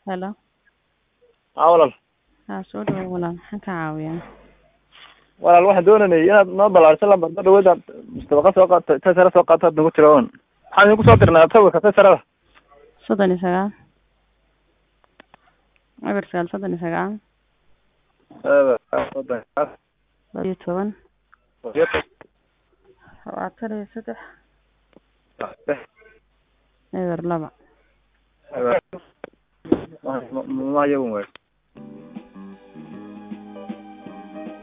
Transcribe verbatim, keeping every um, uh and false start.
Hello. haa walaal Haa soo dhawaad walaal maxaan ka caawiyaa? walaal waxaan doonaynay inaad noo balaariso lambarka dhaweyd aad mustabaqa soo qaata tasara soo qaata nagu jira on waxaan idinku soo dirnaa sawirka tasarada soddon iyo sagaal eber sagaal soddon iyo sagaal laba iyo toban labaatan iyo saddex eber laba ma yagun wey